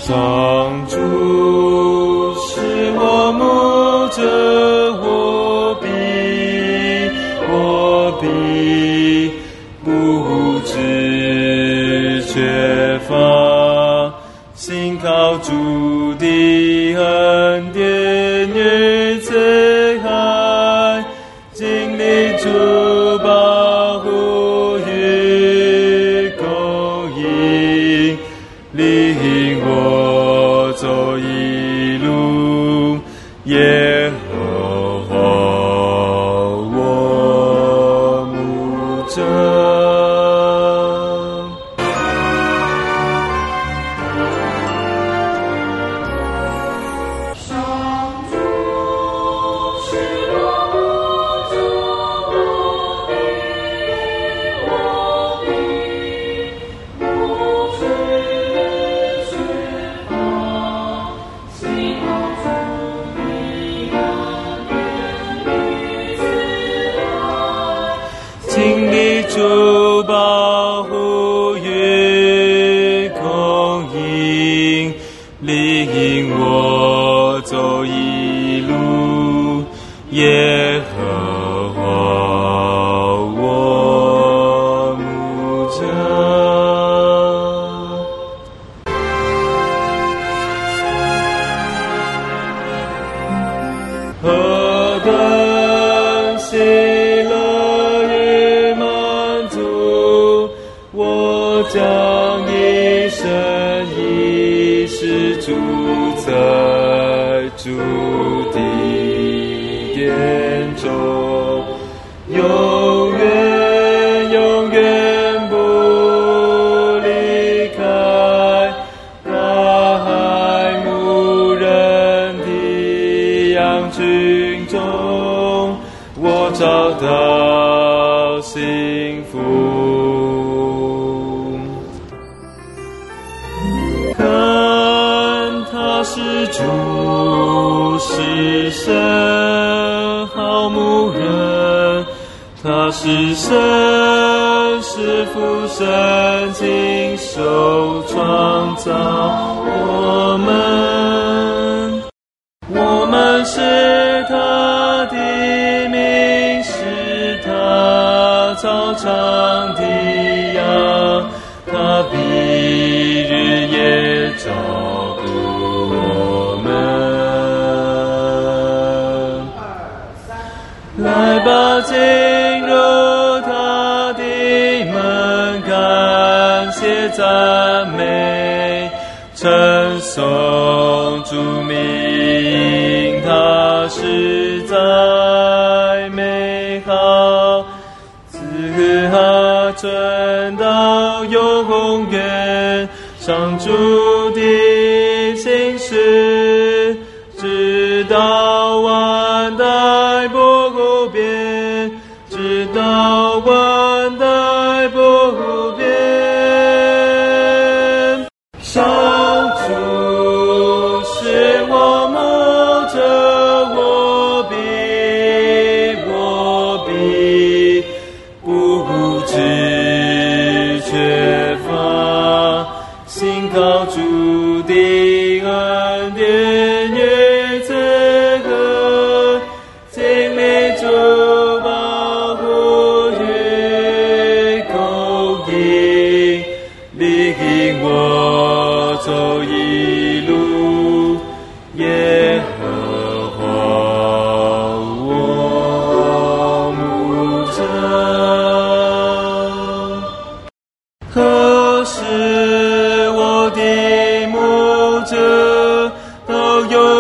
上主是我牧者，我必不致缺乏。信靠主的恩典，日子海，经历主保护与供应，领我走一路，耶和华我牧者。经历主保护与供应，领我走一路，耶和华我牧者。何等喜乐我将一生一世住在主的殿中，永远永远不离开大海牧人的羊群中，我找到幸福。他是主，是神，好牧人。他是神，是父神，亲手创造我们。我们是他的民，是他草场的羊，他必日夜照来吧，进入他的门，感谢赞美，称颂主名，他实在美好，自他存到永远，上主的心事，直到万代不变，直到万代不变。上主是我牧者，我必不致缺乏。信靠主的恩典，日子和经历主保护与供应，领我走一路，耶和华我牧者。何时我的牧者都有